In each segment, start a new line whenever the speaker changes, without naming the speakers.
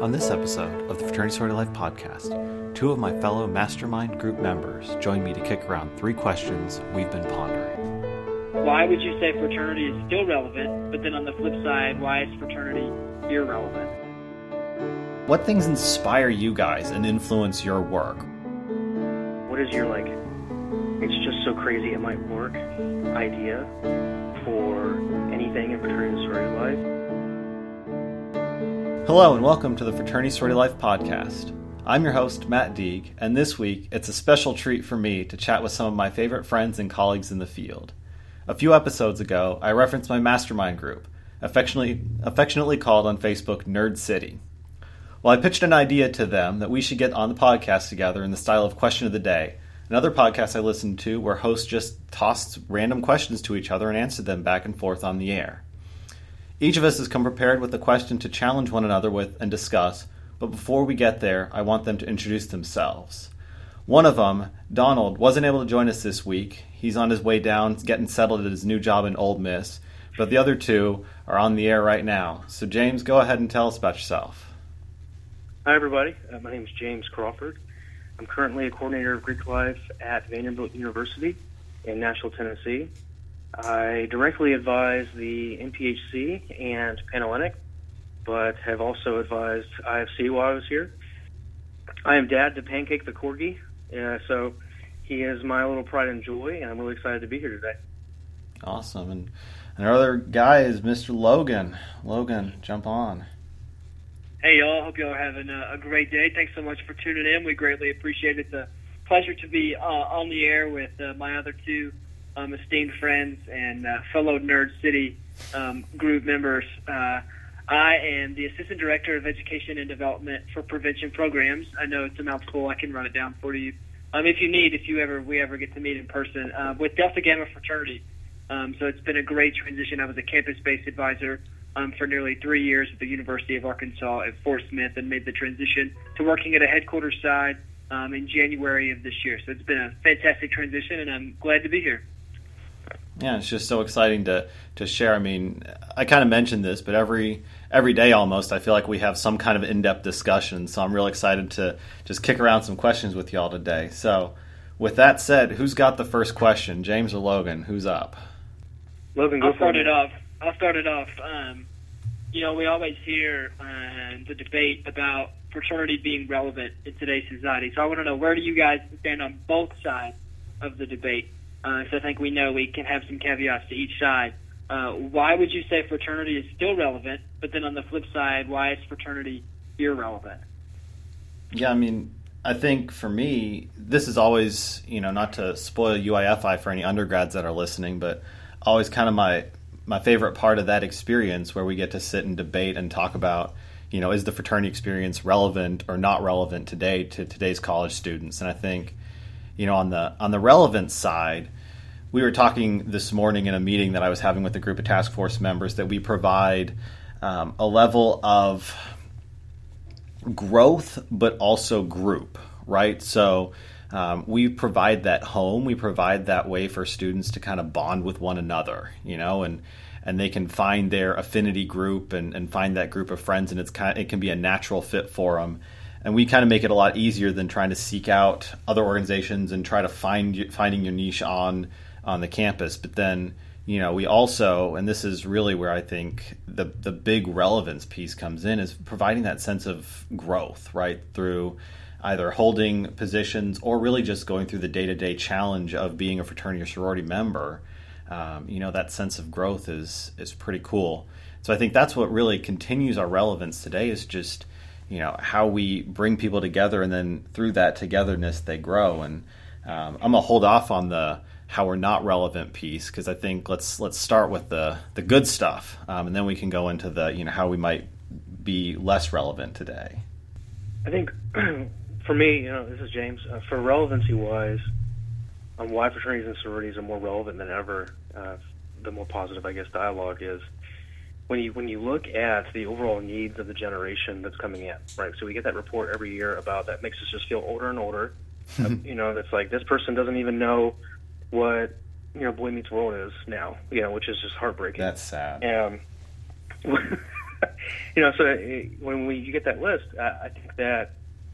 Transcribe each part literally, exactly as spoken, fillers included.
On this episode of the Fraternity Sorority Life podcast, two of my fellow mastermind group members join me to kick around three questions we've been pondering.
Why would you say fraternity is still relevant, but then on the flip side, why is fraternity irrelevant?
What things inspire you guys and influence your work?
What is your, like, it's just so crazy it might work idea for anything in fraternity and sorority life?
Hello and welcome to the Fraternity Sorority Life podcast. I'm your host, Matt Deeg, and this week it's a special treat for me to chat with some of my favorite friends and colleagues in the field. A few episodes ago, I referenced my mastermind group, affectionately, affectionately called on Facebook Nerd City. Well, I pitched an idea to them that we should get on the podcast together in the style of Question of the Day, another podcast I listened to where hosts just tossed random questions to each other and answered them back and forth on the air. Each of us has come prepared with a question to challenge one another with and discuss, but before we get there, I want them to introduce themselves. One of them, Donald, wasn't able to join us this week. He's on his way down, getting settled at his new job in Ole Miss, but the other two are on the air right now. So James, go ahead and tell us about yourself.
Hi, everybody. Uh, my name is James Crawford. I'm currently a coordinator of Greek life at Vanderbilt University in Nashville, Tennessee. I directly advise the N P H C and Panhellenic, but have also advised I F C while I was here. I am dad to Pancake the Corgi, uh, so he is my little pride and joy, and I'm really excited to be here today.
Awesome. And, and our other guy is Mister Logan. Logan, jump on.
Hey, y'all. Hope y'all are having a, a great day. Thanks so much for tuning in. We greatly appreciate it. It's a pleasure to be uh, on the air with uh, my other two um, esteemed friends and uh, fellow Nerd City um, group members. Uh, I am the Assistant Director of Education and Development for Prevention Programs. I know it's a mouthful. I can run it down for you um, if you need, if you ever we ever get to meet in person, uh, with Delta Gamma Fraternity. Um, so it's been a great transition. I was a campus-based advisor um, for nearly three years at the University of Arkansas at Fort Smith and made the transition to working at a headquarters side um, in January of this year. So it's been a fantastic transition, and I'm glad to be here.
Yeah, it's just so exciting to to share. I mean, I kind of mentioned this, but every every day almost, I feel like we have some kind of in-depth discussion. So I'm real excited to just kick around some questions with y'all today. So with that said, who's got the first question, James or Logan? Who's up?
Logan, go
I'll
for
start
it.
it off. I'll start it off. Um, you know, we always hear uh, the debate about fraternity being relevant in today's society. So I want to know, where do you guys stand on both sides of the debate? Uh, so I think we know we can have some caveats to each side. Uh, why would you say fraternity is still relevant, but then on the flip side, why is fraternity irrelevant?
Yeah, I mean, I think for me, this is always, you know, not to spoil U I F I for any undergrads that are listening, but always kind of my my favorite part of that experience where we get to sit and debate and talk about, you know, is the fraternity experience relevant or not relevant today to today's college students? And I think, you know, on the on the relevance side, we were talking this morning in a meeting that I was having with a group of task force members that we provide um, a level of growth, but also group, right? So um, we provide that home, we provide that way for students to kind of bond with one another, you know, and and they can find their affinity group and, and find that group of friends, and it's kind of, it can be a natural fit for them. And we kind of make it a lot easier than trying to seek out other organizations and try to find finding your niche on on the campus. But then, you know, we also, and this is really where I think the the big relevance piece comes in, is providing that sense of growth, right, through either holding positions or really just going through the day-to-day challenge of being a fraternity or sorority member. Um, you know, that sense of growth is is pretty cool. So I think that's what really continues our relevance today, is just, you know, how we bring people together, and then through that togetherness they grow. And um, I'm gonna hold off on the how we're not relevant piece, because I think let's let's start with the the good stuff, um, and then we can go into the, you know, how we might be less relevant today.
I think for me, you know, this is James. Uh, for relevancy wise, on why fraternities and sororities are more relevant than ever, uh, the more positive, I guess, dialogue is when you when you look at the overall needs of the generation that's coming in, right? So we get that report every year about that makes us just feel older and older. uh, you know, that's like, this person doesn't even know what, you know, Boy Meets World is now, you know, which is just heartbreaking.
That's sad.
Um, you know, so when we you get that list, I, I think that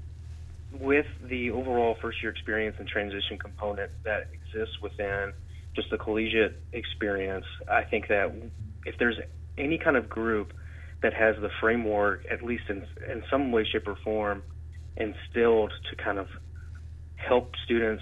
with the overall first-year experience and transition component that exists within just the collegiate experience, I think that if there's any kind of group that has the framework, at least in, in some way, shape, or form, instilled to kind of help students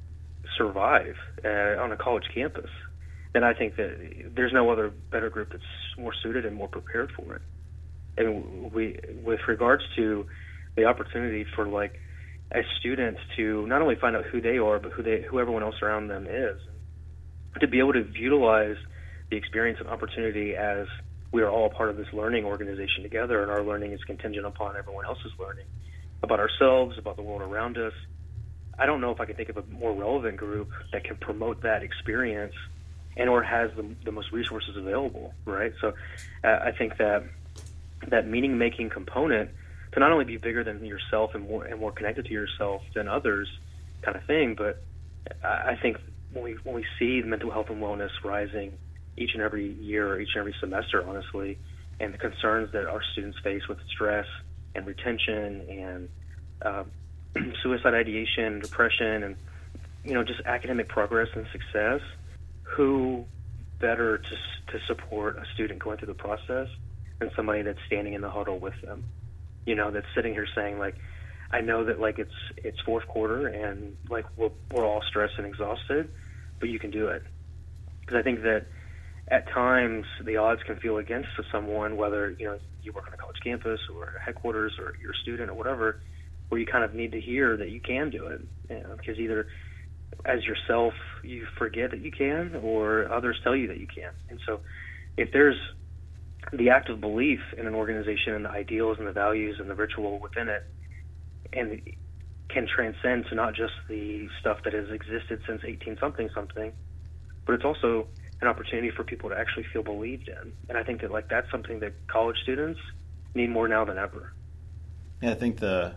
survive uh, on a college campus, then I think that there's no other better group that's more suited and more prepared for it. And we, with regards to the opportunity for like as students to not only find out who they are, but who they, who everyone else around them is, to be able to utilize the experience and opportunity as we are all part of this learning organization together, and our learning is contingent upon everyone else's learning about ourselves, about the world around us. I don't know if I can think of a more relevant group that can promote that experience and or has the, the most resources available, right? So uh, I think that that meaning-making component to not only be bigger than yourself and more and more connected to yourself than others kind of thing, but I think when we when we see mental health and wellness rising each and every year, each and every semester, honestly, and the concerns that our students face with stress and retention and uh, suicide ideation, depression, and you know just academic progress and success, who better to to support a student going through the process than somebody that's standing in the huddle with them, you know, that's sitting here saying like, I know that like it's it's fourth quarter and like we're we're all stressed and exhausted, but you can do it. Because I think that at times the odds can feel against someone, whether you know you work on a college campus or headquarters or you're a student or whatever, where you kind of need to hear that you can do it, you know, because either as yourself you forget that you can, or others tell you that you can. And so, if there's the active belief in an organization and the ideals and the values and the ritual within it, and it can transcend to not just the stuff that has existed since eighteen something something, but it's also an opportunity for people to actually feel believed in. And I think that like that's something that college students need more now than ever.
Yeah, I think the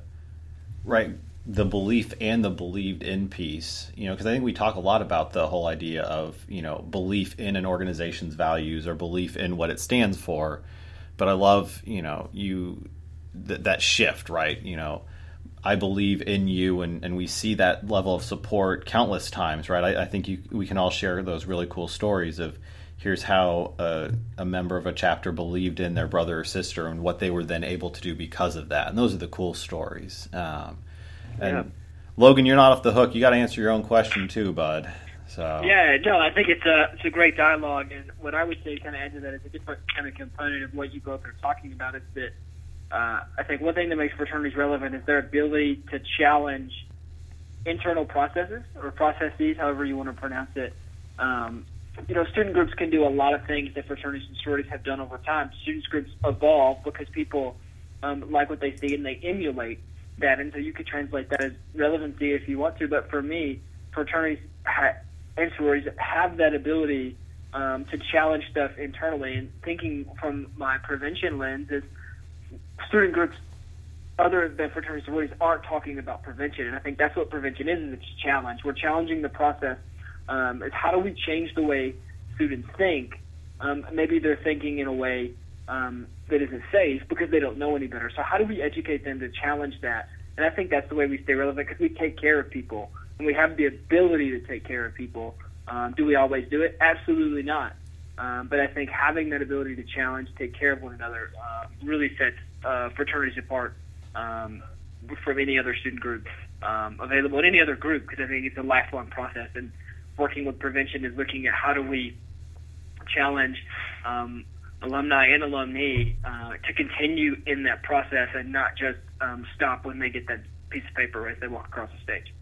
right the belief and the believed in piece, you know, because I think we talk a lot about the whole idea of, you know, belief in an organization's values or belief in what it stands for. But I love, you know, you th- that shift, right? You know, I believe in you, and, and we see that level of support countless times, right? I, I think you, we can all share those really cool stories of here's how a, a member of a chapter believed in their brother or sister and what they were then able to do because of that. And those are the cool stories. Um, and yeah. Logan, you're not off the hook. You got to answer your own question too, bud. So
yeah, no, I think it's a it's a great dialogue, and what I would say kind of add to that is a different kind of component of what you both are talking about is that uh, I think one thing that makes fraternities relevant is their ability to challenge internal processes or processes, however you want to pronounce it. Um, you know, student groups can do a lot of things that fraternities and sororities have done over time. Students groups evolve because people um, like what they see and they emulate that, and so you could translate that as relevancy if you want to. But for me, fraternities ha- and sororities have that ability um, to challenge stuff internally. And thinking from my prevention lens is student groups other than fraternities and sororities aren't talking about prevention, and I think that's what prevention is, is it's a challenge. We're challenging the process. Um, is how do we change the way students think? Um, maybe they're thinking in a way um, that isn't safe because they don't know any better. So how do we educate them to challenge that? And I think that's the way we stay relevant, because we take care of people and we have the ability to take care of people. Um, do we always do it? Absolutely not. Um, but I think having that ability to challenge, take care of one another, uh, really sets uh, fraternities apart um, from any other student group um, available in any other group, because I think it's a lifelong process. And working with prevention is looking at how do we challenge um, alumni and alumni uh, to continue in that process and not just um, stop when they get that piece of paper as they walk across the stage.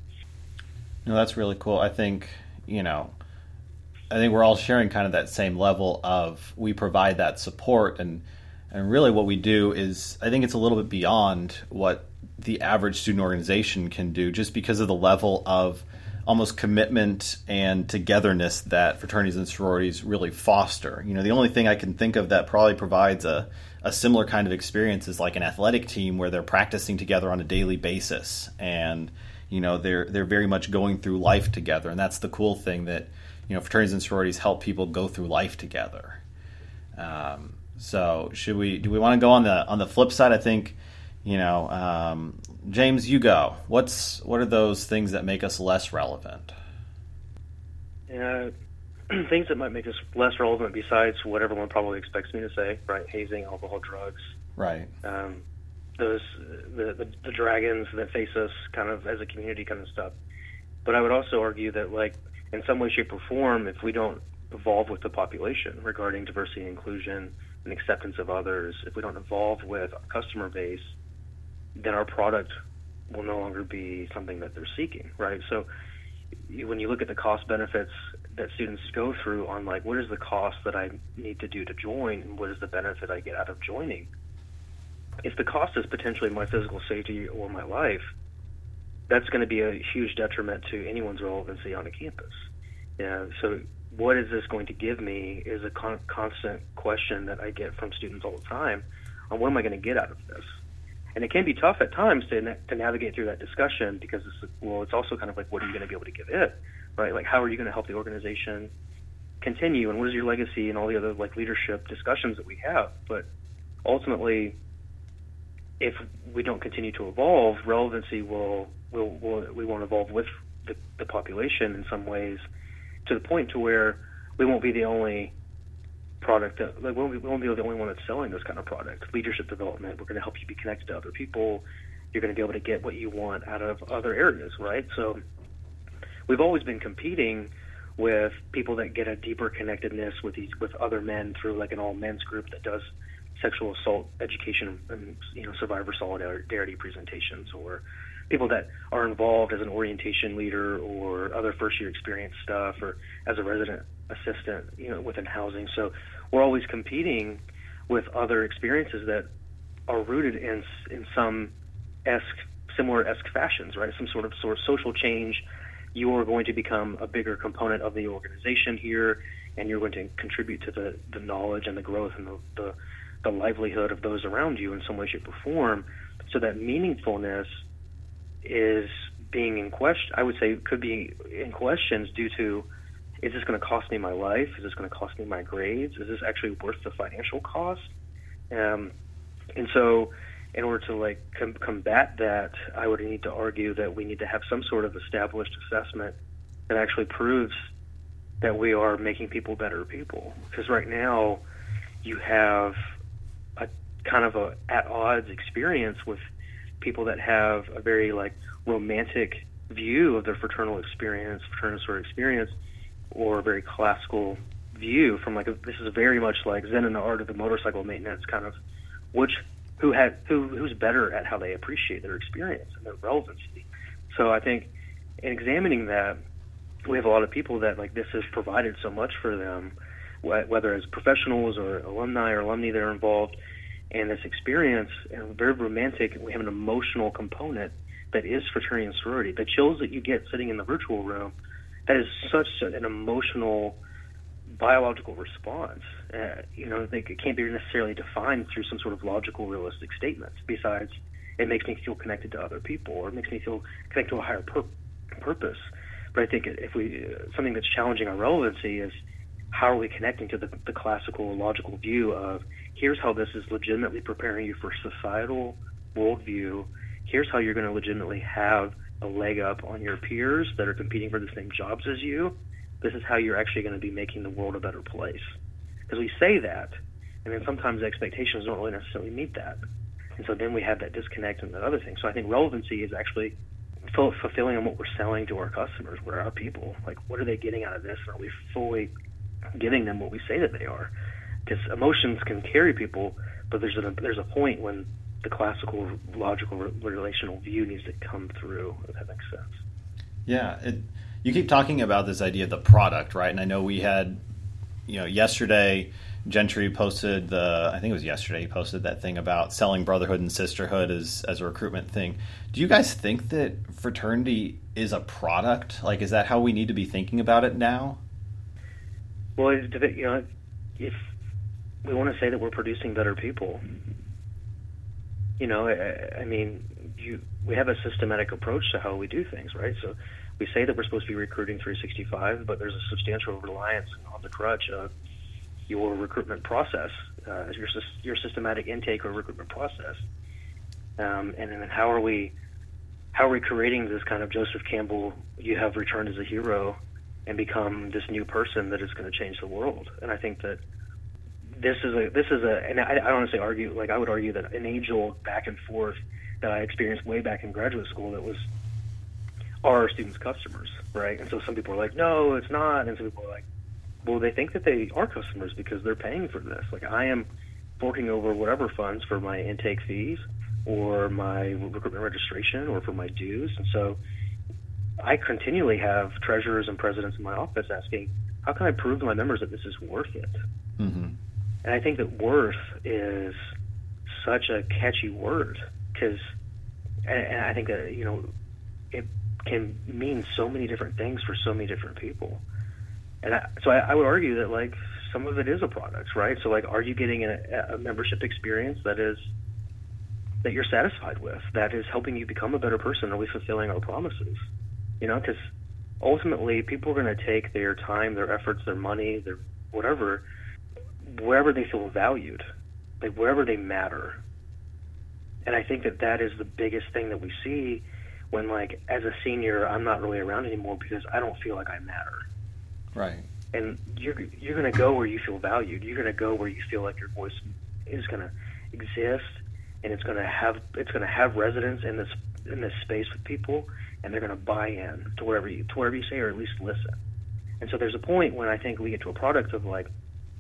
No, that's really cool. I think, you know, I think we're all sharing kind of that same level of we provide that support, and and really what we do is I think it's a little bit beyond what the average student organization can do, just because of the level of almost commitment and togetherness that fraternities and sororities really foster. You know, the only thing I can think of that probably provides a, a similar kind of experience is like an athletic team where they're practicing together on a daily basis, and you know they're they're very much going through life together. And that's the cool thing, that you know fraternities and sororities help people go through life together. Um, So should we? Do we want to go on the on the flip side? I think, you know, um, James, you go. What's what are those things that make us less relevant?
Uh, things that might make us less relevant besides what everyone probably expects me to say, right? Hazing, alcohol, drugs.
Right.
Um, those the, the the dragons that face us kind of as a community kind of stuff. But I would also argue that, like, in some way, shape, or form, if we don't evolve with the population regarding diversity and inclusion and acceptance of others, if we don't evolve with our customer base, then our product will no longer be something that they're seeking, right? So you, when you look at the cost benefits that students go through on, like, what is the cost that I need to do to join and what is the benefit I get out of joining? If the cost is potentially my physical safety or my life, that's going to be a huge detriment to anyone's relevancy on a campus. Yeah, so what is this going to give me is a con- constant question that I get from students all the time on what am I going to get out of this? And it can be tough at times to na- to navigate through that discussion because, it's, well, it's also kind of like, what are you going to be able to give it, right? Like, how are you going to help the organization continue, and what is your legacy, and all the other, like, leadership discussions that we have. But ultimately, if we don't continue to evolve, relevancy will will, will we won't evolve with the, the population in some ways, to the point to where we won't be the only product that, like, we won't be, we won't be the only one that's selling this kind of product. Leadership development, we're going to help you be connected to other people. You're going to be able to get what you want out of other areas, right? So we've always been competing with people that get a deeper connectedness with these with other men through, like, an all men's group that does sexual assault education and, you know, survivor solidarity presentations, or people that are involved as an orientation leader or other first year experience stuff, or as a resident assistant, you know, within housing. So we're always competing with other experiences that are rooted in in some esque, similar esque fashions, right? Some sort of sort of social change. You are going to become a bigger component of the organization here, and you're going to contribute to the, the knowledge and the growth and the, the the livelihood of those around you in some way, shape, or form. So that meaningfulness is being in question. I would say could be in questions due to, is this going to cost me my life? Is this going to cost me my grades? Is this actually worth the financial cost? Um, and so in order to, like, com- combat that, I would need to argue that we need to have some sort of established assessment that actually proves that we are making people better people. Because right now you have a kind of a at odds experience with people that have a very, like, romantic view of their fraternal experience, fraternal sort of experience, or a very classical view from, like, a, this is very much like Zen and the Art of the Motorcycle Maintenance, kind of, which who had who who's better at how they appreciate their experience and their relevancy. So I think in examining that, we have a lot of people that, like, this has provided so much for them, whether as professionals or alumni or alumni that are involved in this experience, and very romantic. We have an emotional component that is fraternity and sorority. The chills that you get sitting in the virtual room, that is such an emotional, biological response. Uh, you know, they, it can't be necessarily defined through some sort of logical, realistic statements. Besides, it makes me feel connected to other people, or it makes me feel connected to a higher pur- purpose. But I think if we uh, something that's challenging our relevancy is, how are we connecting to the, the classical, logical view of, here's how this is legitimately preparing you for societal worldview. Here's how you're going to legitimately have a leg up on your peers that are competing for the same jobs as you. This is how you're actually going to be making the world a better place. Because we say that, and then sometimes the expectations don't really necessarily meet that. And so then we have that disconnect and that other thing. So I think relevancy is actually full, fulfilling on what we're selling to our customers, what are our people. Like, what are they getting out of this? Are we fully giving them what we say that they are? Because emotions can carry people, but there's a, there's a point when the classical, logical, relational view needs to come through, if that makes sense.
Yeah, it, you keep talking about this idea of the product, right? And I know we had, you know, yesterday, Gentry posted the, I think it was yesterday, he posted that thing about selling brotherhood and sisterhood as, as a recruitment thing. Do you guys think that fraternity is a product? Like, is that how we need to be thinking about it now?
Well, you know, if we want to say that we're producing better people, you know, I, I mean, you, we have a systematic approach to how we do things, right? So we say that we're supposed to be recruiting three sixty-five, but there's a substantial reliance on the crutch of your recruitment process uh, your your systematic intake or recruitment process, um, and then how are we how are we creating this kind of Joseph Campbell, you have returned as a hero and become this new person that is going to change the world? And I think that this is a this is a and I, I honestly argue like I would argue that an age-old back and forth that I experienced way back in graduate school that was, are our students' customers, right? And so some people are like, no, it's not, and some people are like, well, they think that they are customers because they're paying for this. Like, I am forking over whatever funds for my intake fees or my recruitment registration or for my dues. And so I continually have treasurers and presidents in my office asking, how can I prove to my members that this is worth it?
Mm-hmm.
And I think that worth is such a catchy word because, and, and I think that, you know, it can mean so many different things for so many different people. And I, so I, I would argue that, like, some of it is a product, right? So, like, are you getting a, a membership experience that is that you're satisfied with, that is helping you become a better person? Are we fulfilling our promises? You know, because ultimately people are going to take their time, their efforts, their money, their whatever, wherever they feel valued, like wherever they matter. And I think that that is the biggest thing that we see when, like, as a senior, I'm not really around anymore because I don't feel like I matter.
Right.
And you're you're going to go where you feel valued. You're going to go where you feel like your voice is going to exist, and it's going to have it's going to have resonance in this in this space with people, and they're going to buy in to whatever you to whatever you say, or at least listen. And so there's a point when I think we get to a product of, like,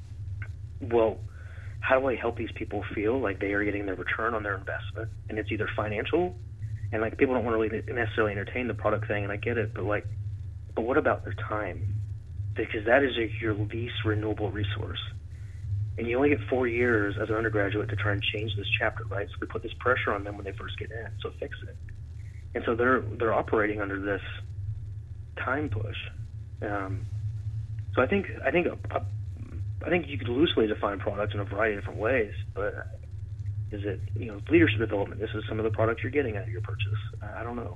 well, how do I help these people feel like they are getting their return on their investment? And it's either financial, and, like, people don't want to really necessarily entertain the product thing, and I get it, but, like, but what about their time? Because that is a, your least renewable resource. And you only get four years as an undergraduate to try and change this chapter, right? So we put this pressure on them when they first get in, so fix it. And so they're they're operating under this time push. Um, so I think I think a, a, I think you could loosely define product in a variety of different ways, but is it, you know, leadership development? This is some of the products you're getting out of your purchase. I, I don't know.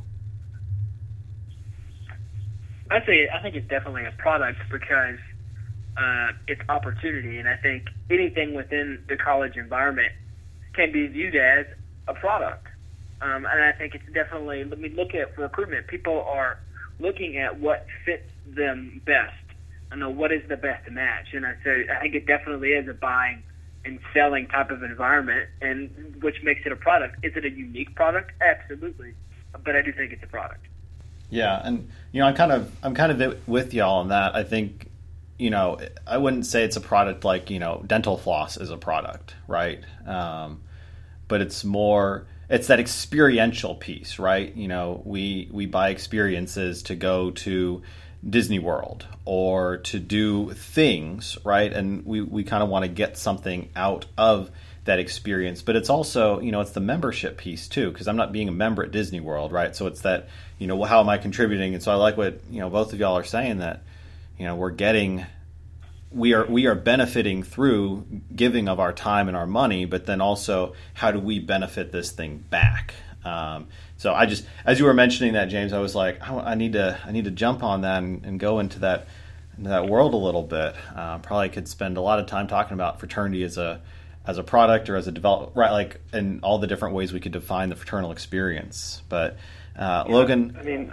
I'd say I think it's definitely a product because uh, it's opportunity, and I think anything within the college environment can be viewed as a product. Um, and I think it's definitely, let me look at recruitment. People are looking at what fits them best. I know what is the best match, and I say I think it definitely is a buying and selling type of environment, and which makes it a product. Is it a unique product? Absolutely, but I do think it's a product.
Yeah, and you know, I'm kind of I'm kind of with y'all on that. I think, you know, I wouldn't say it's a product like, you know, dental floss is a product, right? Um, but it's more, it's that experiential piece, right? You know, we we buy experiences to go to Disney World or to do things, right? And we, we kind of want to get something out of that experience. But it's also, you know, it's the membership piece too, because I'm not being a member at Disney World, right? So it's that, you know, well, how am I contributing? And so I like what, you know, both of y'all are saying, that, you know, we're getting, we are we are benefiting through giving of our time and our money, but then also how do we benefit this thing back? Um, so I just, as you were mentioning that, James, I was like, I, I need to I need to jump on that and, and go into that into that world a little bit. Uh, probably could spend a lot of time talking about fraternity as a as a product or as a develop, right? Like, in all the different ways we could define the fraternal experience. But uh, yeah, Logan,
I mean,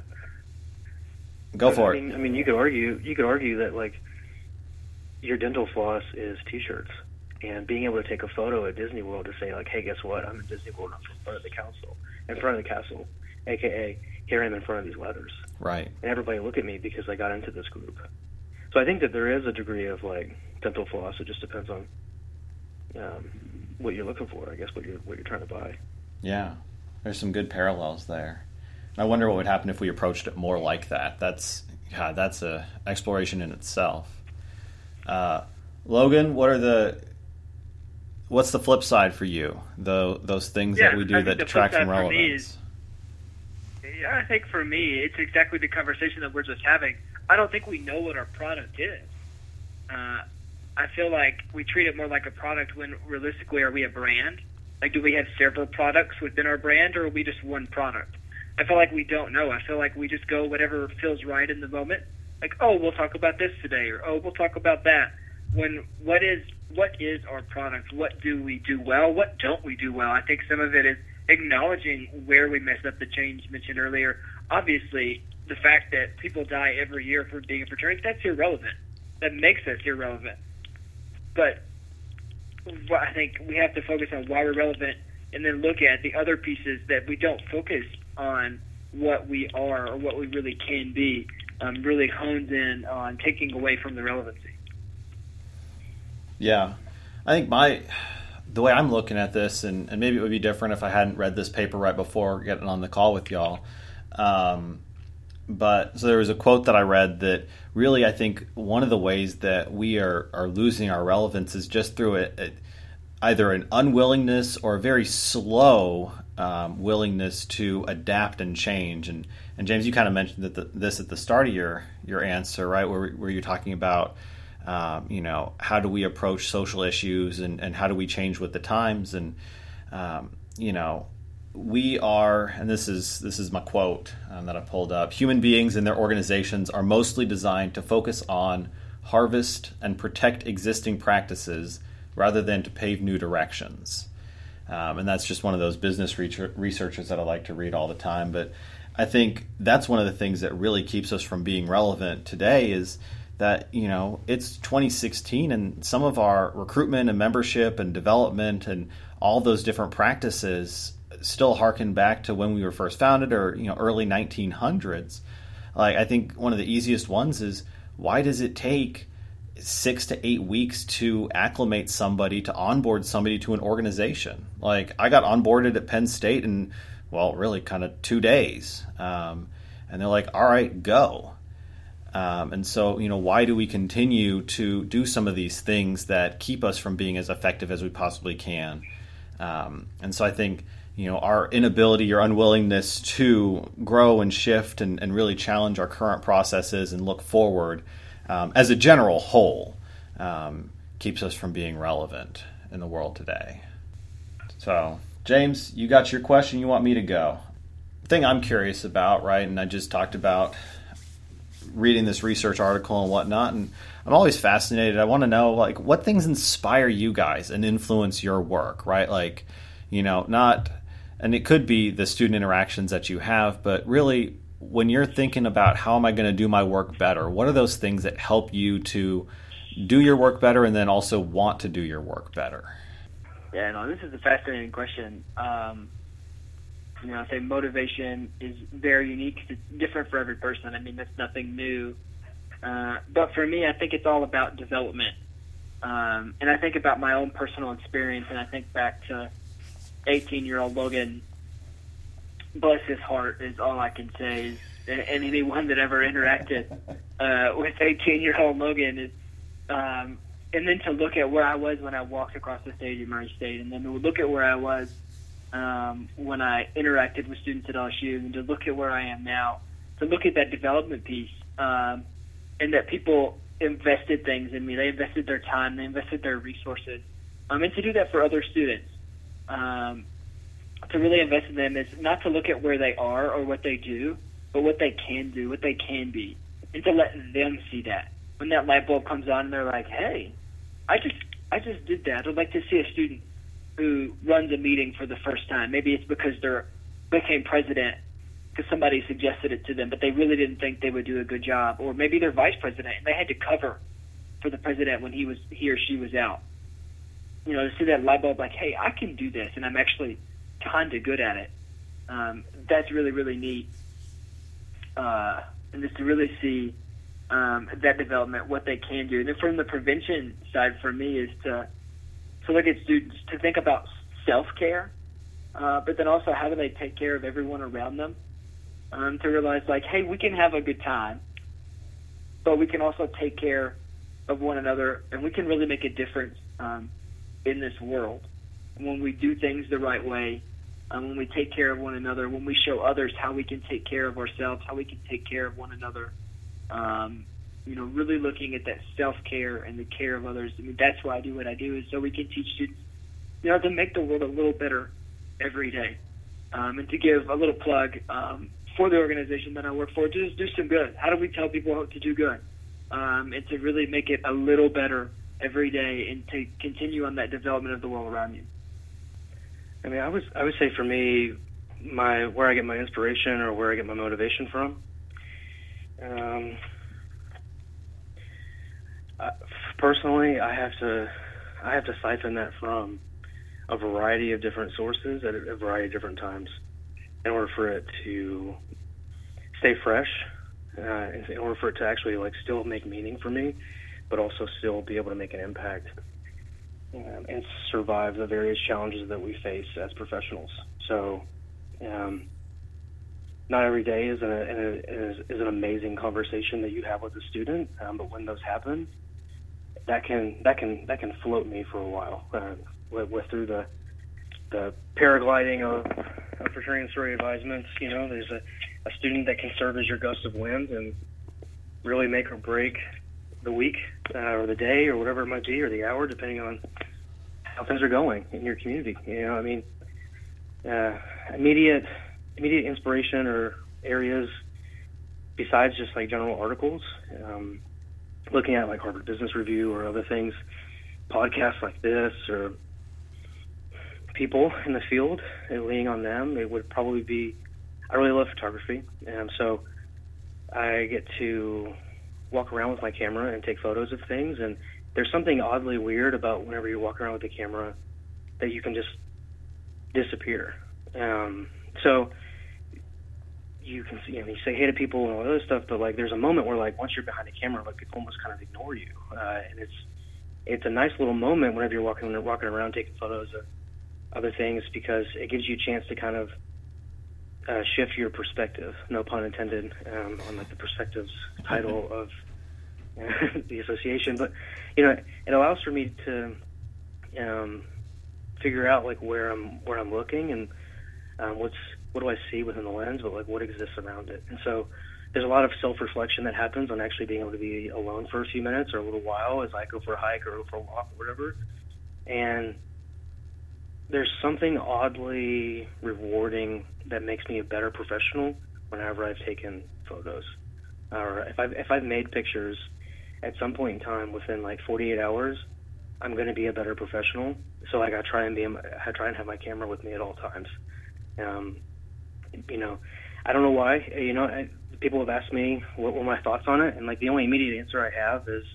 go for
I
it.
Mean, I mean, you could argue you could argue that, like, your dental floss is T-shirts, and being able to take a photo at Disney World to say, like, hey, guess what? I'm at Disney World. I'm in front of the council, in front of the castle, aka here I am in front of these letters.
Right.
And everybody look at me because I got into this group. So I think that there is a degree of, like, dental floss. It just depends on um, what you're looking for, I guess, what you're what you're trying to buy.
Yeah, there's some good parallels there. I wonder what would happen if we approached it more like that. That's God, that's a exploration in itself. Uh, Logan, what are the what's the flip side for you? The those things
yeah,
that we do that detract from relevance.
Yeah, I think for me, it's exactly the conversation that we're just having. I don't think we know what our product is. Uh, I feel like we treat it more like a product when realistically, are we a brand? Like, do we have several products within our brand, or are we just one product? I feel like we don't know. I feel like we just go whatever feels right in the moment. Like, oh, we'll talk about this today, or oh, we'll talk about that. When what is what is our product? What do we do well? What don't we do well? I think some of it is acknowledging where we mess up. The change mentioned earlier. Obviously, the fact that people die every year for being a fraternity, that's irrelevant. That makes us irrelevant. But I think we have to focus on why we're relevant and then look at the other pieces that we don't focus on what we are or what we really can be, um, really hones in on taking away from the relevancy.
Yeah. I think my the way I'm looking at this, and, and maybe it would be different if I hadn't read this paper right before getting on the call with y'all, um, but so there was a quote that I read that really I think one of the ways that we are, are losing our relevance is just through a, a, either an unwillingness or a very slow um, willingness to adapt and change. And, and James, you kind of mentioned that the, this at the start of your, your answer, right, where, where you're talking about, um, you know, how do we approach social issues and, and how do we change with the times? And, um, you know, we are, and this is this is my quote um, that I pulled up, human beings and their organizations are mostly designed to focus on harvest and protect existing practices rather than to pave new directions. Um, and that's just one of those business researchers that I like to read all the time. But I think that's one of the things that really keeps us from being relevant today is that, you know, it's twenty sixteen and some of our recruitment and membership and development and all those different practices still harken back to when we were first founded or, you know, early nineteen hundreds. Like, I think one of the easiest ones is, why does it take six to eight weeks to acclimate somebody, to onboard somebody to an organization? Like, I got onboarded at Penn State in, well, really kind of two days. Um, and they're like, all right, go. Um, and so, you know, why do we continue to do some of these things that keep us from being as effective as we possibly can? Um, and so I think, you know, our inability or unwillingness to grow and shift and, and really challenge our current processes and look forward um, as a general whole um, keeps us from being relevant in the world today. So, James, you got your question. You want me to go? The thing I'm curious about, right, and I just talked about reading this research article and whatnot, and I'm always fascinated. I want to know, like, what things inspire you guys and influence your work, right? Like, you know, not... And it could be the student interactions that you have, but really when you're thinking about how am I going to do my work better, what are those things that help you to do your work better and then also want to do your work better?
Yeah, no, this is a fascinating question. Um, you know, I say motivation is very unique. It's different for every person. I mean, that's nothing new. Uh, but for me, I think it's all about development. Um, and I think about my own personal experience, and I think back to eighteen-year-old Logan. Bless his heart is all I can say. Is, and anyone that ever interacted uh, with eighteen-year-old Logan is, um, and then to look at where I was when I walked across the stage at Murray State, and then to look at where I was um, when I interacted with students at L S U, and to look at where I am now, to look at that development piece, um, and that people invested things in me. They invested their time, they invested their resources, um, and to do that for other students. Um, to really invest in them is not to look at where they are or what they do, but what they can do, what they can be, and to let them see that. When that light bulb comes on and they're like, hey, I just I just did that. I'd like to see a student who runs a meeting for the first time. Maybe it's because they became president because somebody suggested it to them, but they really didn't think they would do a good job. Or maybe they're vice president and they had to cover for the president when he was he or she was out. You know, to see that light bulb like, hey, I can do this, and I'm actually kind of good at it. Um, that's really, really neat. Uh, and just to really see um, that development, what they can do. And then from the prevention side for me is to, to look at students, to think about self-care, uh, but then also how do they take care of everyone around them, um, to realize, like, hey, we can have a good time, but we can also take care of one another, and we can really make a difference um, in this world. When we do things the right way, um, when we take care of one another, when we show others how we can take care of ourselves, how we can take care of one another, um, you know, really looking at that self-care and the care of others. I mean, that's why I do what I do, is so we can teach students, you know, to make the world a little better every day. Um, and to give a little plug um, for the organization that I work for, to just do some good. How do we tell people how to do good? Um, and to really make it a little better every day and to continue on that development of the world around you?
I mean, I would I would say for me, my where I get my inspiration or where I get my motivation from. Um, I, personally, I have to I have to siphon that from a variety of different sources at a, a variety of different times in order for it to stay fresh, uh, and in order for it to actually like still make meaning for me, but also still be able to make an impact um, and survive the various challenges that we face as professionals. So, um, not every day is, an, is, is an amazing conversation that you have with a student, um, but when those happen, that can that can that can float me for a while. Uh, with, with through the the paragliding of, of fraternity and sorority advisements, you know, there's a, a student that can serve as your gust of wind and really make or break the week uh, or the day or whatever it might be, or the hour, depending on how things are going in your community. You know, I mean, uh, immediate immediate inspiration or areas besides just like general articles, um, looking at like Harvard Business Review or other things, podcasts like this, or people in the field and leaning on them. It would probably be, I really love photography, and so I get to walk around with my camera and take photos of things, and there's something oddly weird about whenever you walk around with the camera that you can just disappear. Um, so you can see, you know, you say hey to people and all that other stuff, but like there's a moment where like once you're behind the camera, like people almost kind of ignore you, uh, and it's it's a nice little moment whenever you're walking walking around taking photos of other things, because it gives you a chance to kind of uh, shift your perspective, no pun intended, um, on like the perspectives title of uh, the association. But you know, it allows for me to um, figure out like where I'm where I'm looking and um, what's what do I see within the lens, but like what exists around it. And so there's a lot of self-reflection that happens on actually being able to be alone for a few minutes or a little while as I go for a hike or go for a walk or whatever. And there's something oddly rewarding that makes me a better professional whenever I've taken photos. Or if I've, if I've made pictures at some point in time within like forty-eight hours, I'm going to be a better professional. So like I try and be, I try and have my camera with me at all times. Um, you know, I don't know why, you know, I, people have asked me what were my thoughts on it. And like the only immediate answer I have is,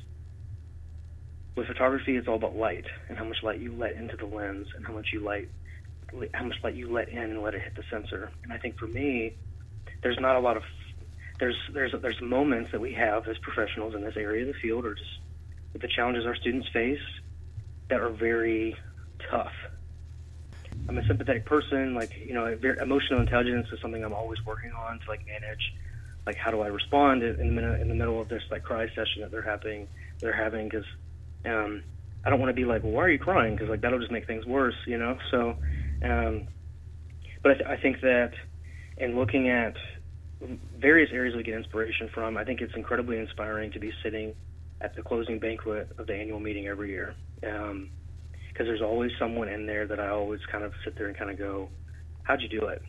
with photography, it's all about light and how much light you let into the lens and how much you light, how much light you let in and let it hit the sensor. And I think for me, there's not a lot of there's there's there's moments that we have as professionals in this area of the field, or just with the challenges our students face, that are very tough. I'm a sympathetic person, like you know, very, emotional intelligence is something I'm always working on to like manage. Like, how do I respond in the minute, in the middle of this like cry session that they're having? They're having because. Um, I don't want to be like, well, why are you crying? Because like that'll just make things worse, you know. So, um, but I, th- I think that in looking at various areas we get inspiration from, I think it's incredibly inspiring to be sitting at the closing banquet of the annual meeting every year, because um, there's always someone in there that I always kind of sit there and kind of go, how'd you do it?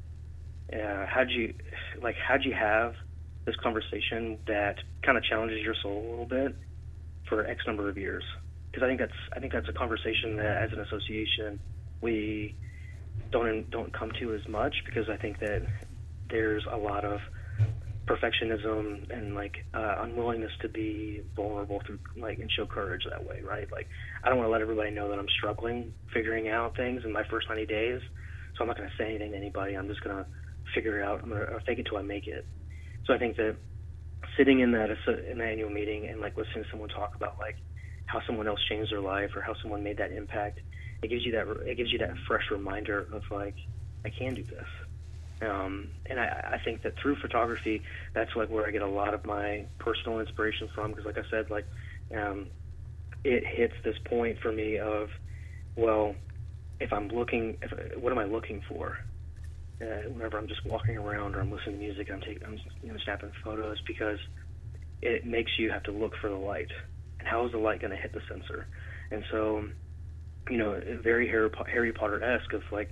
Uh, how'd you like? How'd you have this conversation that kind of challenges your soul a little bit for X number of years? Because I think that's I think that's a conversation that, as an association, we don't don't come to as much, because I think that there's a lot of perfectionism and like uh, unwillingness to be vulnerable through like and show courage that way, right? Like I don't want to let everybody know that I'm struggling figuring out things in my first ninety days, so I'm not going to say anything to anybody. I'm just going to figure it out. I'm going to fake it till I make it. So I think that sitting in that in the annual meeting and like listening to someone talk about like how someone else changed their life or how someone made that impact, it gives you that it gives you that fresh reminder of like, I can do this. Um, and I, I think that through photography, that's like where I get a lot of my personal inspiration from, because like I said, like um, it hits this point for me of, well, if I'm looking, if, what am I looking for? Uh, whenever I'm just walking around or I'm listening to music, I'm taking, I'm you know, snapping photos, because it makes you have to look for the light. And how is the light going to hit the sensor? And so, you know, very Harry, Harry Potter-esque of like,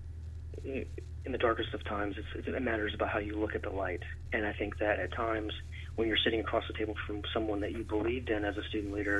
in the darkest of times, it's, it matters about how you look at the light. And I think that at times when you're sitting across the table from someone that you believed in as a student leader,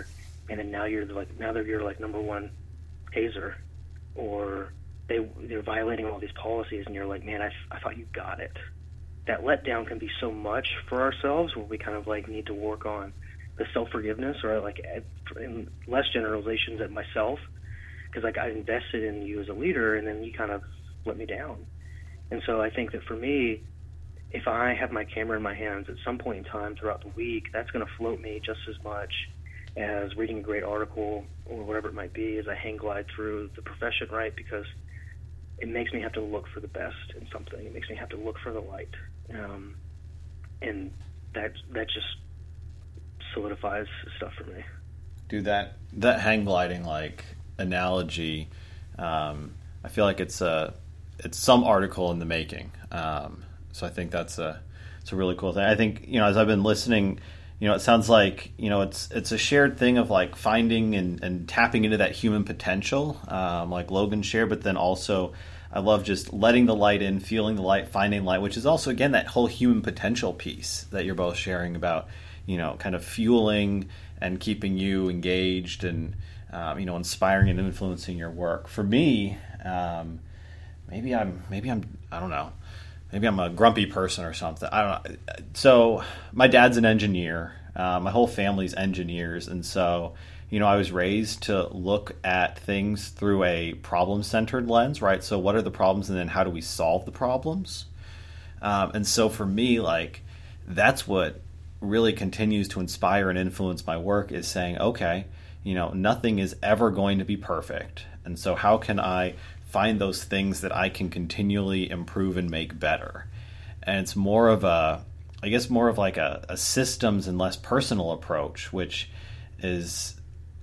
and then now you're like now they're your like number one hazer, or they they're violating all these policies, and you're like, man, I, I thought you got it. That letdown can be so much for ourselves, where we kind of like need to work on the self-forgiveness, or like in less generalizations at myself, because like I invested in you as a leader, and then you kind of let me down. And so I think that for me, if I have my camera in my hands at some point in time throughout the week, that's going to float me just as much as reading a great article or whatever it might be as I hang glide through the profession, right? Because it makes me have to look for the best in something. It makes me have to look for the light. Um, and that that just solidifies stuff for me.
Dude, that, that hang gliding like analogy, um, I feel like it's a it's some article in the making. Um, so I think that's a it's a really cool thing. I think, you know, as I've been listening, you know, it sounds like, you know, it's it's a shared thing of like finding and, and tapping into that human potential, um, like Logan shared, but then also I love just letting the light in, feeling the light, finding light, which is also, again, that whole human potential piece that you're both sharing about, you know, kind of fueling and keeping you engaged and, um, you know, inspiring and influencing your work. For me, um, maybe I'm, maybe I'm, I don't know, maybe I'm a grumpy person or something. I don't know. So my dad's an engineer. Uh, my whole family's engineers. And so, you know, I was raised to look at things through a problem-centered lens, right? So what are the problems, and then how do we solve the problems? Um, and so for me, like, that's what really continues to inspire and influence my work, is saying, okay, you know, nothing is ever going to be perfect. And so how can I find those things that I can continually improve and make better? And it's more of a, I guess more of like a, a systems and less personal approach, which is,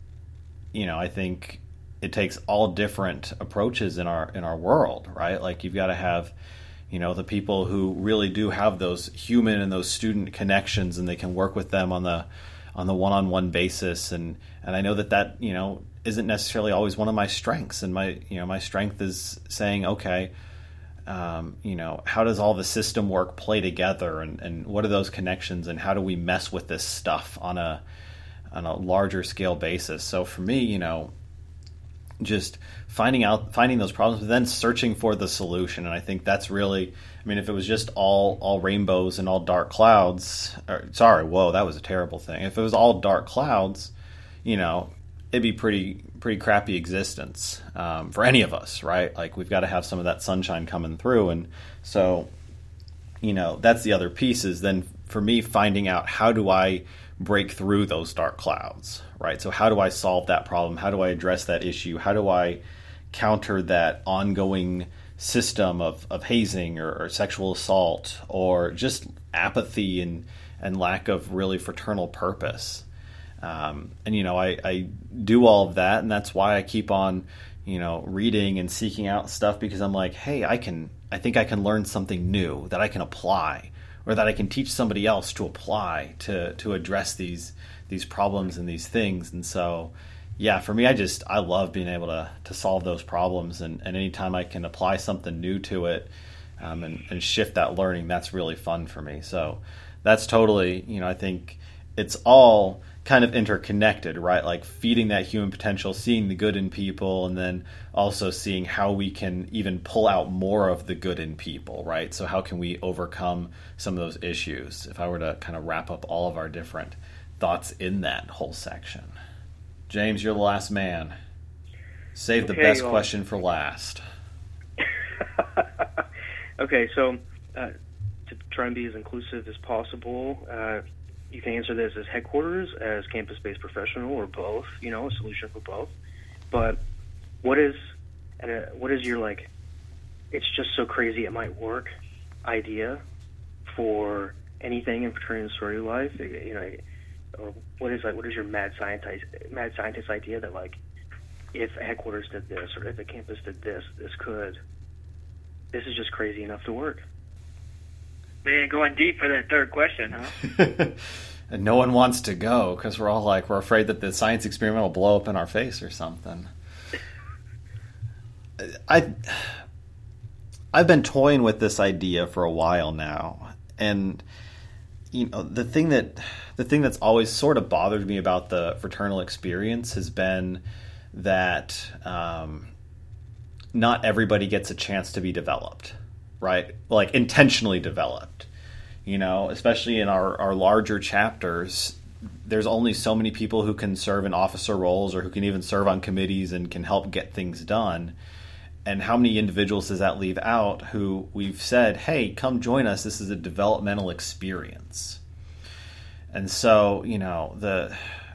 you know, I think it takes all different approaches in our in our world, right? Like you've got to have, you know, the people who really do have those human and those student connections, and they can work with them on the on the one-on-one basis. And and I know that that, you know, isn't necessarily always one of my strengths. And my, you know, my strength is saying, okay, um, you know, how does all the system work play together, and, and what are those connections, and how do we mess with this stuff on a on a larger scale basis? So for me, you know, just finding out, finding those problems, but then searching for the solution. And I think that's really, I mean, if it was just all, all rainbows and all dark clouds, or, sorry, whoa, that was a terrible thing. If it was all dark clouds, you know, it'd be pretty, pretty crappy existence, um, for any of us, right? Like we've got to have some of that sunshine coming through. And so, you know, that's the other piece, is then for me finding out, how do I break through those dark clouds, right? So how do I solve that problem? How do I address that issue? How do I counter that ongoing system of, of hazing or, or sexual assault, or just apathy and, and lack of really fraternal purpose? Um, and, you know, I, I do all of that, and that's why I keep on, you know, reading and seeking out stuff, because I'm like, hey, I can, I think I can learn something new that I can apply, or that I can teach somebody else to apply to, to address these these problems and these things. And so, yeah, for me, I just, I love being able to, to solve those problems. And, and anytime I can apply something new to it, um, and, and shift that learning, that's really fun for me. So that's totally, you know, I think it's all kind of interconnected, right? Like feeding that human potential, seeing the good in people, and then also seeing how we can even pull out more of the good in people, right? So how can we overcome some of those issues? If I were to kind of wrap up all of our different thoughts in that whole section. James, you're the last man. Save the
okay,
best
well,
question for last.
Okay, so uh, to try and be as inclusive as possible, uh, you can answer this as headquarters, as campus-based professional, or both, you know, a solution for both. But what is uh, what is your, like, it's just so crazy it might work idea for anything in fraternity and sorority life? You know, or what is like what is your mad scientist mad scientist idea that, like, if a headquarters did this, or if a campus did this, this could, this is just crazy enough to work?
Man, going deep for that third question, huh?
And no one wants to go, because we're all like, we're afraid that the science experiment will blow up in our face or something. I, I've been toying with this idea for a while now, and you know, the thing that the thing that's always sort of bothered me about the fraternal experience has been that um, not everybody gets a chance to be developed, right? Like intentionally developed, you know, especially in our, our larger chapters. There's only so many people who can serve in officer roles or who can even serve on committees and can help get things done. And how many individuals does that leave out who we've said, hey, come join us. This is a developmental experience. And so, you know, the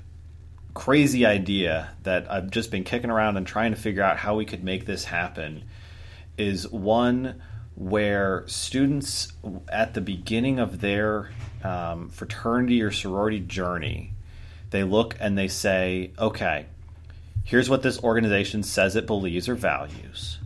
crazy idea that I've just been kicking around and trying to figure out how we could make this happen is one where students at the beginning of their um, fraternity or sorority journey, they look and they say, okay, here's what this organization says it believes or values.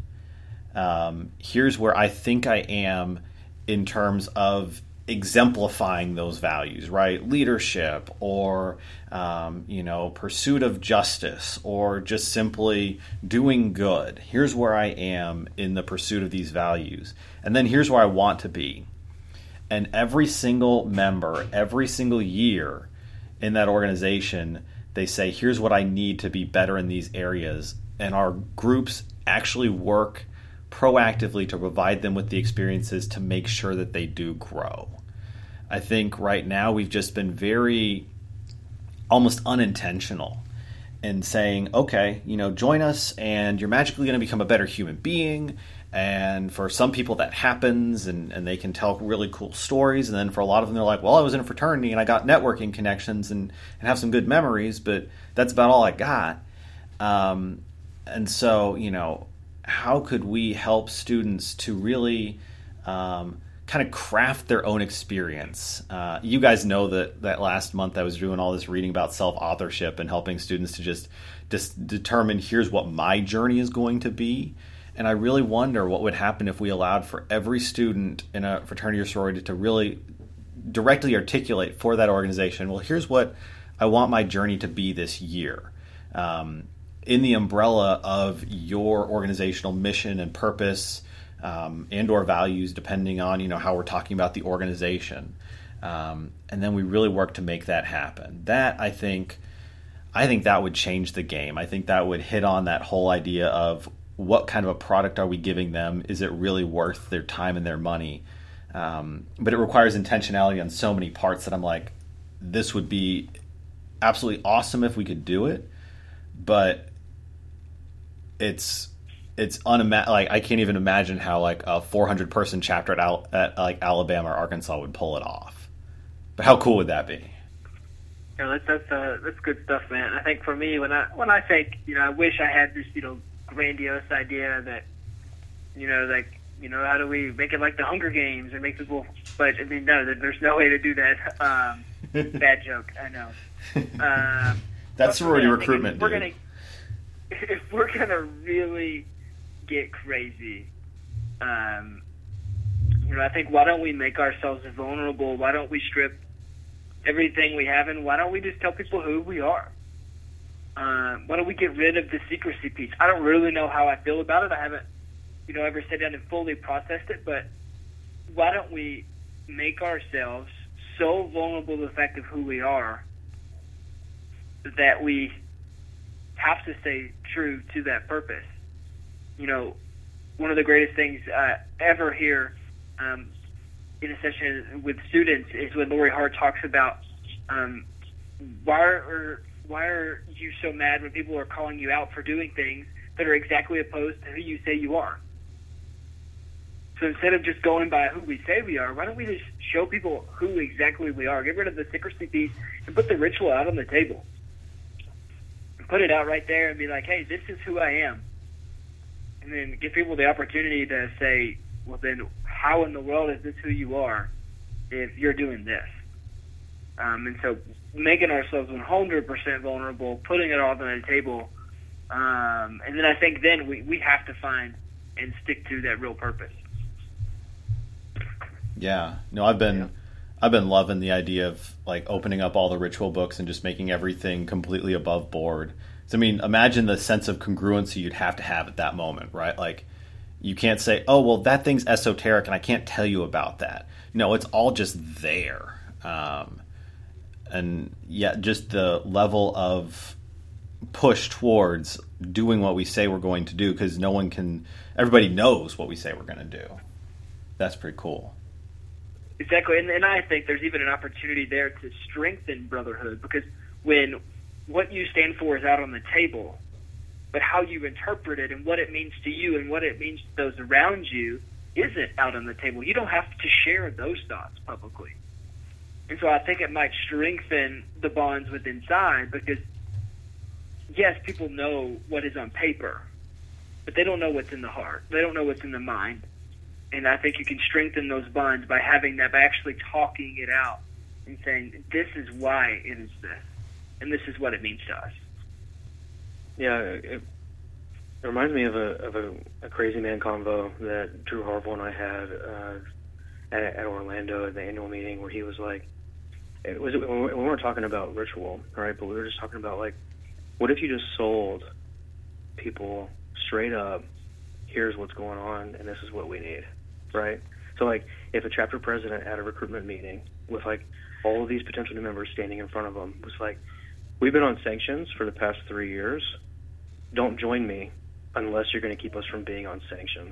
Um, here's where I think I am in terms of exemplifying those values, right? Leadership or, um, you know, pursuit of justice or just simply doing good. Here's where I am in the pursuit of these values. And then here's where I want to be. And every single member, every single year in that organization, they say, here's what I need to be better in these areas. And our groups actually work proactively to provide them with the experiences to make sure that they do grow. I think right now we've just been very almost unintentional in saying, okay, you know, join us and you're magically going to become a better human being. And for some people that happens and, and they can tell really cool stories. And then for a lot of them, they're like, well, I was in a fraternity and I got networking connections and, and have some good memories, but that's about all I got. Um, and so, you know, how could we help students to really um, kind of craft their own experience? Uh, you guys know that that last month I was doing all this reading about self-authorship and helping students to just, just determine here's what my journey is going to be. And I really wonder what would happen if we allowed for every student in a fraternity or sorority to really directly articulate for that organization, well, here's what I want my journey to be this year. Um, in the umbrella of your organizational mission and purpose um, and or values, depending on, you know, how we're talking about the organization. Um, and then we really work to make that happen. That, I think, I think that would change the game. I think that would hit on that whole idea of what kind of a product are we giving them? Is it really worth their time and their money? Um, but it requires intentionality on so many parts that I'm like, this would be absolutely awesome if we could do it. But it's it's unima- like I can't even imagine how like a four hundred person chapter at, Al- at like Alabama or Arkansas would pull it off. But how cool would that be?
You know, that's that's, uh, that's good stuff, man. I think for me, when I when I think, you know, I wish I had this, you know, grandiose idea that, you know, like, you know, how do we make it like the Hunger Games and make people, but I mean, no, there's no way to do that. Um, bad joke, I know. Um,
That's sorority
yeah,
recruitment,
if we're
dude.
Gonna, if we're going to really get crazy, um, you know, I think why don't we make ourselves vulnerable? Why don't we strip everything we have and why don't we just tell people who we are? Uh, why don't we get rid of the secrecy piece? I don't really know how I feel about it. I haven't, you know, ever sat down and fully processed it, but why don't we make ourselves so vulnerable to the fact of who we are that we have to stay true to that purpose? You know, one of the greatest things I ever hear um, in a session with students is when Lori Hart talks about um, why are why are you so mad when people are calling you out for doing things that are exactly opposed to who you say you are? So instead of just going by who we say we are, why don't we just show people who exactly we are? Get rid of the secrecy piece and put the ritual out on the table. Put it out right there and be like, hey, this is who I am. And then give people the opportunity to say, well, then how in the world is this who you are if you're doing this? Um, and so making ourselves one hundred percent vulnerable, putting it all on the table, um, and then I think then we, we have to find and stick to that real purpose.
Yeah. No, I've been...
Yeah.
I've been loving the idea of like opening up all the ritual books and just making everything completely above board. So, I mean, imagine the sense of congruency you'd have to have at that moment, right? Like you can't say, oh, well, that thing's esoteric and I can't tell you about that. No, it's all just there. Um, and yeah, just the level of push towards doing what we say we're going to do, because no one can, everybody knows what we say we're going to do. That's pretty cool.
Exactly, and, and I think there's even an opportunity there to strengthen brotherhood, because when what you stand for is out on the table, but how you interpret it and what it means to you and what it means to those around you isn't out on the table. You don't have to share those thoughts publicly. And so I think it might strengthen the bonds with inside, because, yes, people know what is on paper, but they don't know what's in the heart. They don't know what's in the mind. And I think you can strengthen those bonds by having that, by actually talking it out and saying, this is why it is this, and this is what it means to us.
Yeah, it, it reminds me of a of a, a crazy man convo that Drew Harville and I had uh, at, at Orlando at the annual meeting, where he was like, it was when we weren't talking about ritual, right? But we were just talking about, like, what if you just sold people straight up, here's what's going on, and this is what we need, right? So, like, if a chapter president at a recruitment meeting with, like, all of these potential new members standing in front of them was like, we've been on sanctions for the past three years. Don't join me unless you're going to keep us from being on sanctions.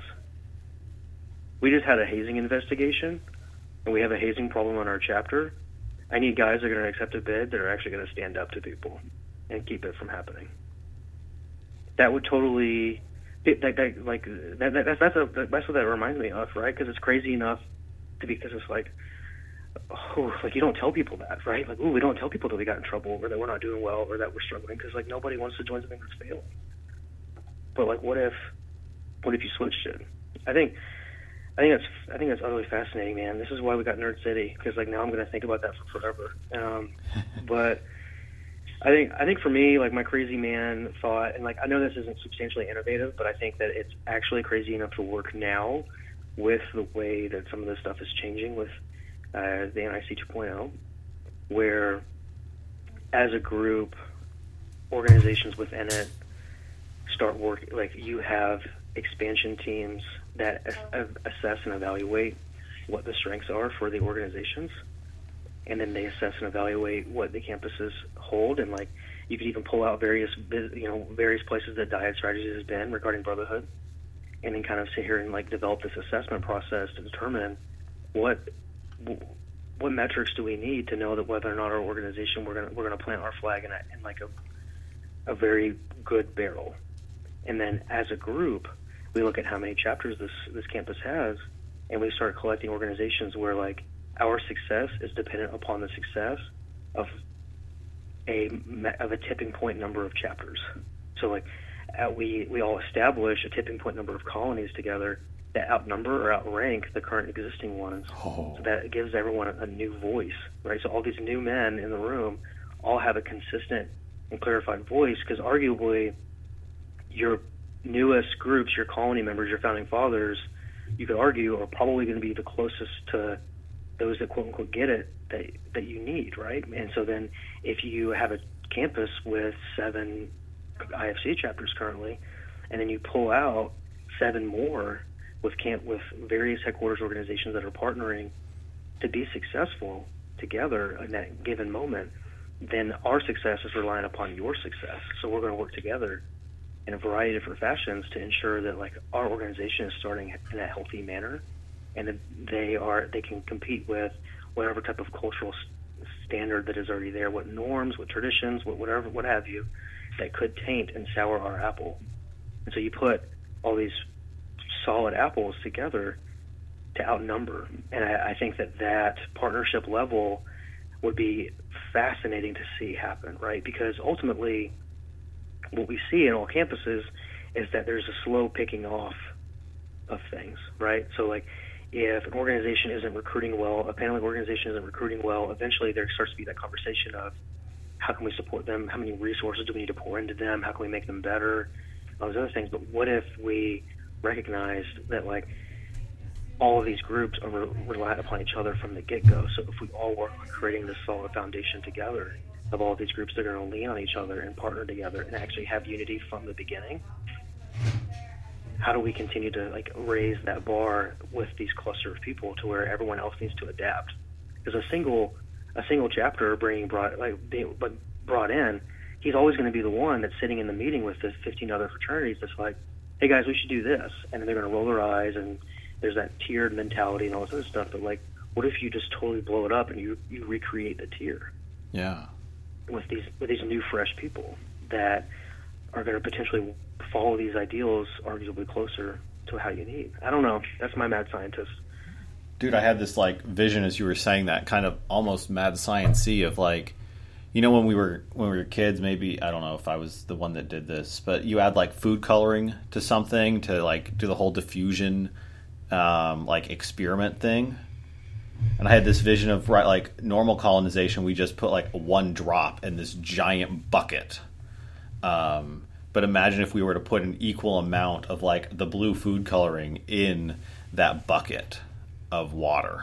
We just had a hazing investigation, and we have a hazing problem on our chapter. I need guys that are going to accept a bid that are actually going to stand up to people and keep it from happening. That would totally, that, that, like, that, that, that's, that's, a, that's what that reminds me of, right? Because it's crazy enough to be, because it's like, oh, like, you don't tell people that, right? Like, ooh, we don't tell people that we got in trouble, or that we're not doing well, or that we're struggling, because, like, nobody wants to join something that's failing. But, like, what if, what if you switched it? I think, I think that's, I think that's utterly fascinating, man. This is why we got Nerd City, because, like, now I'm going to think about that for forever. Um, but I think, I think for me, like, my crazy man thought, and, like, I know this isn't substantially innovative, but I think that it's actually crazy enough to work now with the way that some of this stuff is changing with uh, the N I C two point oh, where as a group, organizations within it start working, like, you have expansion teams that ass- assess and evaluate what the strengths are for the organizations, and then they assess and evaluate what the campuses hold, and, like, you could even pull out various, you know, various places that Dyad Strategies has been regarding brotherhood, and then kind of sit here and, like, develop this assessment process to determine what what metrics do we need to know that whether or not our organization we're gonna we're gonna plant our flag in, a, in like a a very good barrel. And then as a group, we look at how many chapters this this campus has, and we start collecting organizations where, like, our success is dependent upon the success of a of a tipping point number of chapters. So, like, uh, we we all establish a tipping point number of colonies together that outnumber or outrank the current existing ones. Oh. So that gives everyone a, a new voice, right? So all these new men in the room all have a consistent and clarified voice, because arguably your newest groups, your colony members, your founding fathers, you could argue are probably going to be the closest to those that quote unquote get it that that you need, right? And so then if you have a campus with seven I F C chapters currently, and then you pull out seven more with camp with various headquarters organizations that are partnering to be successful together in that given moment, then our success is relying upon your success. So we're going to work together in a variety of different fashions to ensure that, like, our organization is starting in a healthy manner, and that they are they can compete with whatever type of cultural standard that is already there, what norms, what traditions, what whatever, what have you, that could taint and sour our apple. And so you put all these solid apples together to outnumber. And I, I think that that partnership level would be fascinating to see happen, right? Because ultimately what we see in all campuses is that there's a slow picking off of things, right? So, like, if an organization isn't recruiting well, a paneling organization isn't recruiting well, eventually there starts to be that conversation of how can we support them? How many resources do we need to pour into them? How can we make them better? All those other things. But what if we recognized that, like, all of these groups are re- reliant upon each other from the get-go? So if we all work on creating this solid foundation together of all of these groups that are going to lean on each other and partner together and actually have unity from the beginning, how do we continue to, like, raise that bar with these cluster of people to where everyone else needs to adapt? Because a single a single chapter bringing brought like being, but brought in, he's always going to be the one that's sitting in the meeting with the fifteen other fraternities that's like, hey guys, we should do this, and then they're going to roll their eyes, and there's that tiered mentality and all this other stuff. But like, what if you just totally blow it up and you you recreate the tier?
Yeah.
With these with these new fresh people that are going to potentially follow these ideals arguably closer to how you need. I don't know. That's my mad scientist.
Dude, I had this like vision as you were saying that, kind of almost mad science-y of like, you know, when we were when we were kids, maybe, I don't know if I was the one that did this, but you add like food coloring to something to like do the whole diffusion um, like experiment thing. And I had this vision of, right, like normal colonization, we just put like one drop in this giant bucket. Um, but imagine if we were to put an equal amount of like the blue food coloring in that bucket of water.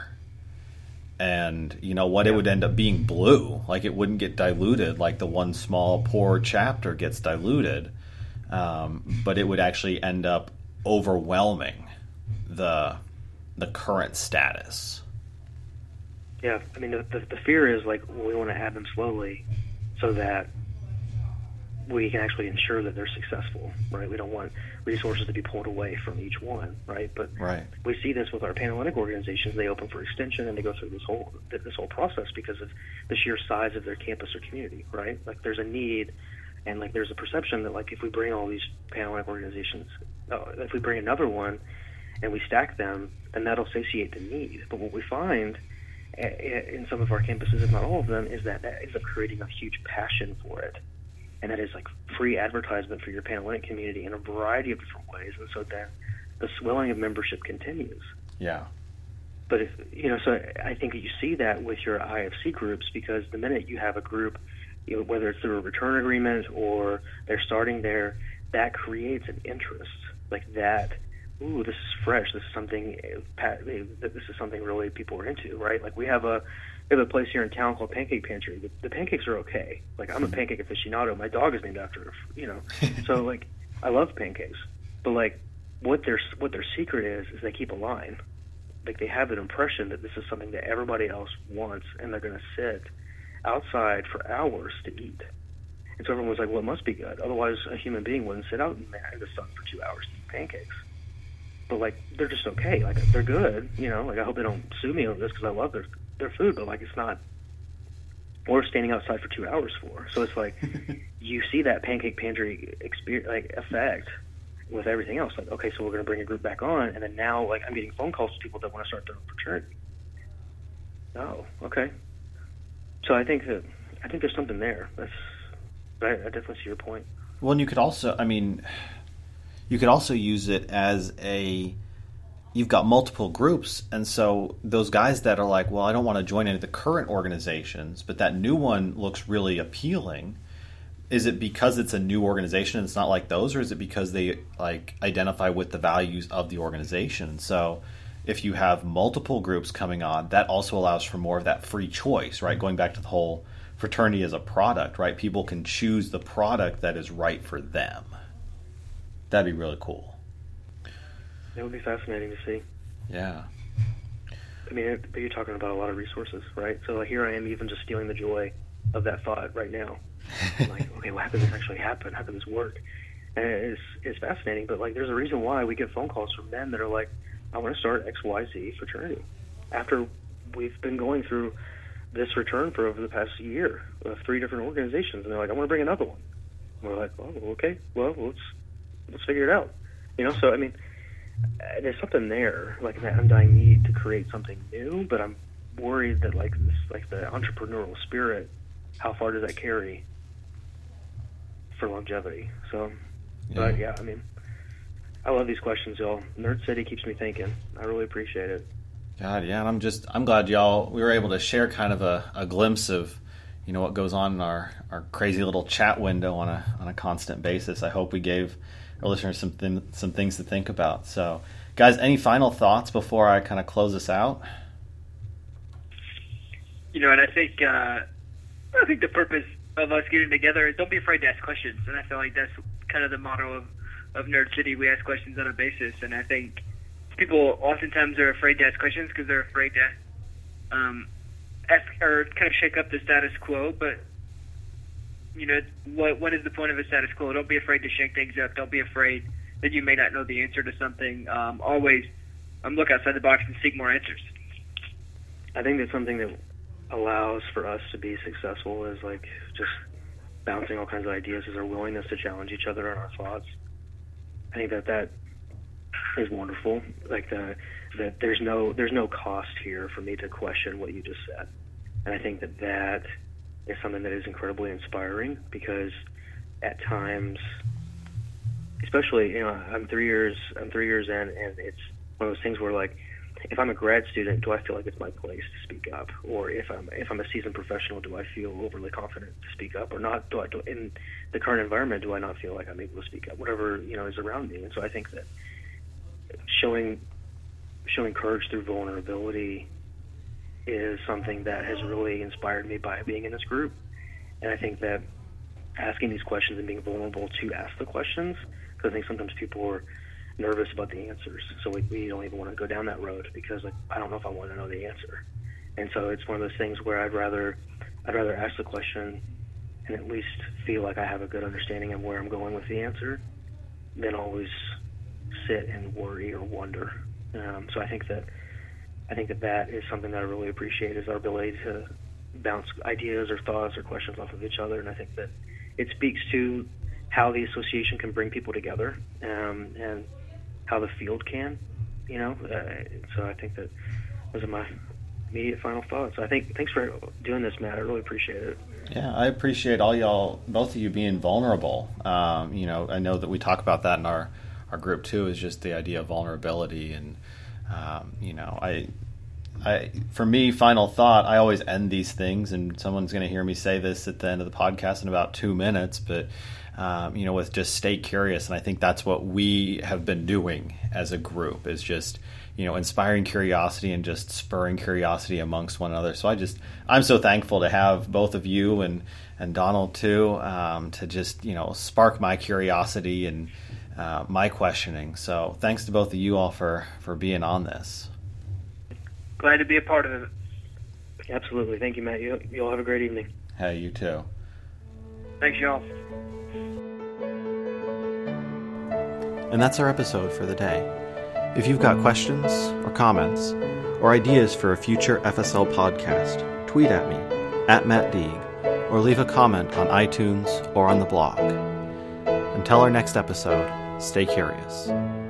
And you know what? Yeah. It would end up being blue. Like, it wouldn't get diluted like the one small poor chapter gets diluted. Um, but it would actually end up overwhelming the the current status.
Yeah, I mean, the, the, the fear is like, well, we want to add them slowly so that we can actually ensure that they're successful, right? We don't want resources to be pulled away from each one, right? But
right.
we see this with our Panhellenic organizations. They open for extension and they go through this whole this whole process because of the sheer size of their campus or community, right? Like, there's a need, and like there's a perception that like if we bring all these Panhellenic organizations, uh, if we bring another one and we stack them, then that'll satiate the need. But what we find in some of our campuses, if not all of them, is that that ends up creating a huge passion for it. And that is like free advertisement for your Panhellenic community in a variety of different ways. And so then the swelling of membership continues.
Yeah.
But if, you know, so I think that you see that with your I F C groups, because the minute you have a group, you know, whether it's through a return agreement or they're starting there, that creates an interest like that. Ooh, this is fresh. This is something. This is something really people are into, right? Like, we have a we have a place here in town called Pancake Pantry. The, the pancakes are okay. Like, I'm a pancake aficionado. My dog is named after her, you know. So like, I love pancakes. But like, what their what their secret is is they keep a line. Like, they have an impression that this is something that everybody else wants, and they're going to sit outside for hours to eat. And so everyone was like, well, it must be good. Otherwise, a human being wouldn't sit out in the sun for two hours to eat pancakes. But like, they're just okay. Like, they're good, you know. Like, I hope they don't sue me over this because I love their their food. But like, it's not worth standing outside for two hours for. So it's like, you see that Pancake Pantry experience, like, effect with everything else. Like, okay, so we're going to bring a group back on, and then now, like, I'm getting phone calls to people that want to start their own fraternity. Oh, okay. So I think that I think there's something there. That's I, I definitely see your point.
Well, and you could also, I mean, you could also use it as a, you've got multiple groups, and so those guys that are like, well, I don't want to join any of the current organizations, but that new one looks really appealing. Is it because it's a new organization and it's not like those, or is it because they like identify with the values of the organization? So if you have multiple groups coming on, that also allows for more of that free choice, right? Going back to the whole fraternity as a product, right? People can choose the product that is right for them. That'd be really cool.
It would be fascinating to see.
Yeah.
I mean, but you're talking about a lot of resources, right? So like, here I am even just stealing the joy of that thought right now. I'm like, okay, well, how could this actually happen? How could this work? And it's it's fascinating, but like, there's a reason why we get phone calls from men that are like, I want to start X Y Z fraternity. After we've been going through this return for over the past year of three different organizations, and they're like, I want to bring another one. And we're like, oh, okay, well, let's let's figure it out. You know, so I mean, there's something there, like that undying need to create something new. But I'm worried that like this, like the entrepreneurial spirit, how far does that carry for longevity? So, yeah. But yeah, I mean, I love these questions, y'all. Nerd City keeps me thinking. I really appreciate it.
God, yeah, and I'm just I'm glad y'all we were able to share kind of a, a glimpse of, you know, what goes on in our, our crazy little chat window on a on a constant basis. I hope we gave our listeners some th- some things to think about. So, guys, any final thoughts before I kind of close this out?
You know, and I think uh, I think the purpose of us getting together is don't be afraid to ask questions, and I feel like that's kind of the motto of, of Nerd City. We ask questions on a basis, and I think people oftentimes are afraid to ask questions because they're afraid to um, ask or kind of shake up the status quo, but you know, what what is the point of a status quo? Don't be afraid to shake things up. Don't be afraid that you may not know the answer to something. Um, always um, look outside the box and seek more answers.
I think that's something that allows for us to be successful is like just bouncing all kinds of ideas, is our willingness to challenge each other on our thoughts. I think that that is wonderful. Like the that there's no there's no cost here for me to question what you just said, and I think that that is something that is incredibly inspiring, because at times, especially, you know, I'm three years I'm three years in, and it's one of those things where, like, if I'm a grad student, do I feel like it's my place to speak up? Or if I'm if I'm a seasoned professional, do I feel overly confident to speak up or not? Do I do, in the current environment, do I not feel like I'm able to speak up? Whatever, you know, is around me. And so I think that showing showing courage through vulnerability is something that has really inspired me by being in this group. And I think that asking these questions and being vulnerable to ask the questions, because I think sometimes people are nervous about the answers, so we, we don't even want to go down that road because, like, I don't know if I want to know the answer. And so it's one of those things where I'd rather I'd rather ask the question and at least feel like I have a good understanding of where I'm going with the answer than always sit and worry or wonder. Um, so I think that I think that that is something that I really appreciate, is our ability to bounce ideas or thoughts or questions off of each other. And I think that it speaks to how the association can bring people together, um, and how the field can, you know. Uh, so I think that those are my immediate final thoughts. I think thanks for doing this, Matt. I really appreciate it.
Yeah, I appreciate all y'all, both of you, being vulnerable. Um, you know, I know that we talk about that in our, our group too, is just the idea of vulnerability. And um, you know, I, I, for me, final thought, I always end these things, and someone's going to hear me say this at the end of the podcast in about two minutes, but Um, you know, with just stay curious. And I think that's what we have been doing as a group, is just, you know, inspiring curiosity and just spurring curiosity amongst one another. So I just, I'm so thankful to have both of you and, and Donald too, um, to just, you know, spark my curiosity and uh, my questioning. So thanks to both of you all for, for being on this.
Glad to be a part of it.
Absolutely. Thank you, Matt. You, you all have a great evening.
Hey, you too.
Thanks, y'all.
And that's our episode for the day. If you've got questions or comments or ideas for a future F S L podcast, tweet at me, at Matt Deeg, or leave a comment on iTunes or on the blog. Until our next episode, stay curious.